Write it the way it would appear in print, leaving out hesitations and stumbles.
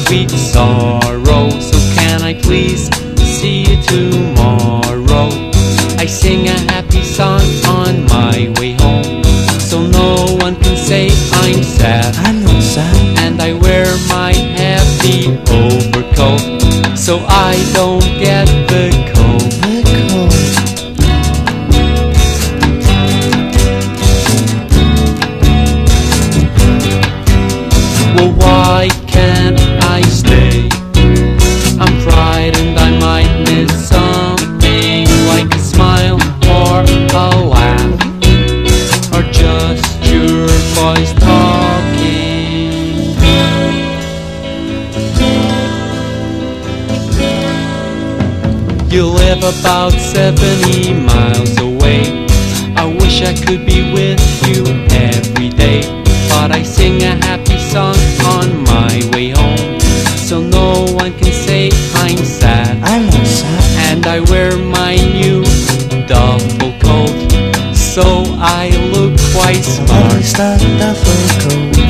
sweet sorrow. So can I please see you tomorrow? I sing a happy song on my way home, so no one can say I'm sad. I'm not sad. And I wear my heavy overcoat, so I don't get the cold. Well, why can't I stay? I'm frightened I might miss something, like a smile or a laugh, or just your voice talking. You live about 70 miles away. I wish I could be with you every day, but I sing a happy song on my way home, so no one can say I'm sad. I'm not sad. And I wear my new double coat, so I look quite Why smart. is that double coat?